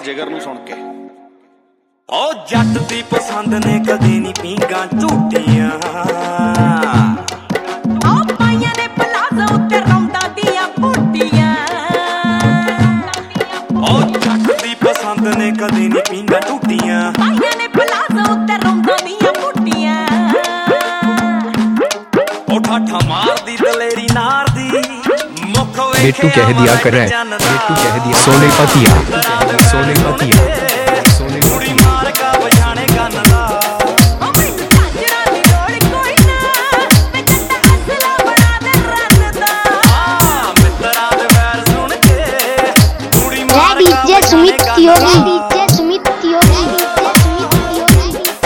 जिगर नूं सुन के। ओ जट दी पसंद ने कदे नी पींगा झूठियां, ओ पाइयां ने प्लाज़ो ते रौंदा दियां बूटियां। ओ जट दी पसंद ने कदे नी पींगा झूठियां, पाइयां ने प्लाज़ो ते रौंदा दियां बूटियां। ओ ठाठा मार दी दलेरी नार दी मुख बेटू कह दिया कर, बेटू कह दिया सोने पतिया, सोने पतिया, सोने कुड़ी मार का बजाने गन दा। ओ मैनू झांजरा दी लोड़ कोई ना, मैं जट्टा असला बना दे रन दा। हां मित्रा दे वैर सुन के कुड़ी मार का DJ Sumit Tyagi, DJ Sumit Tyagi, DJ Sumit Tyagi.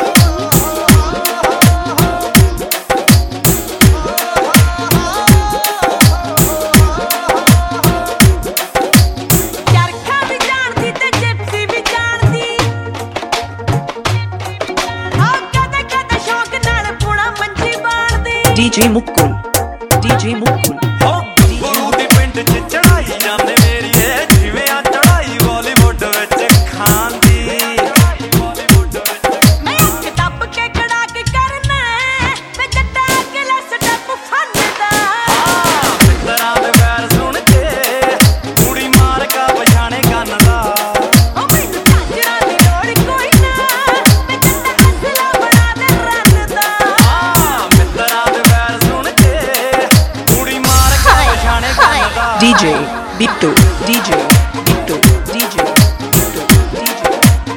चरखा भी जानदी ते जिप्सी भी जानदी, ओ कदे कदे शौक नाल पुणा मंजी बाणदी। DJ Mukkul, DJ Mukkul, ओ गुरु दी पिंड च चढ़ाई जाने मेरी ए जिवें आ चढ़ाई बॉलीवुड विच खांदी। मैं अख दब के खड़ा के करना, मैं जट्टा अगला स्टैप फंदा। हां मित्रा दे वैर सुन के कुड़ी मार का बजाने गन दा। ओ मैनू झांजरा दी लोड़ कोई ना, मैं जट्टा असला बना दे रन दा। हां मित्रा दे वैर सुन के कुड़ी मार का बजाने गन दा। DJ Bittu, DJ Bittu, DJ Bittu, DJ।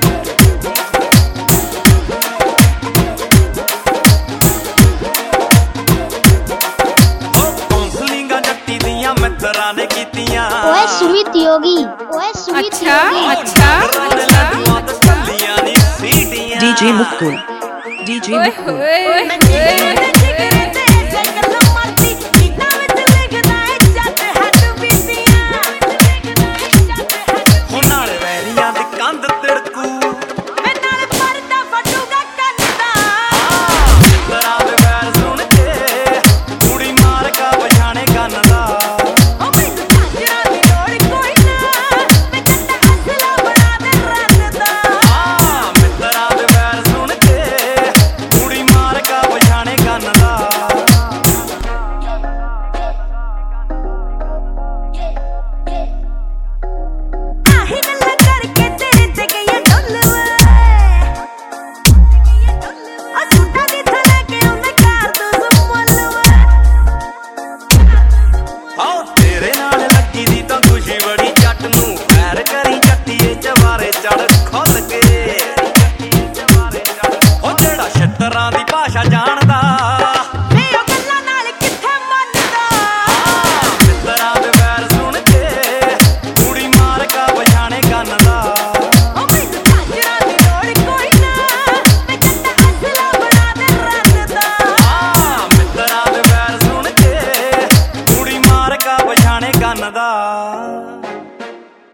ओ काउंसलिंगां जट्टी दियां मित्रा ने कीतियां। ओए सुमित तियोगी, ओए सुमित तियोगी। राने लड्डुआं ते तल्लियां नी सीटियां। DJ Mukkul, DJ Mukkul, मैं जिगर ते जिगर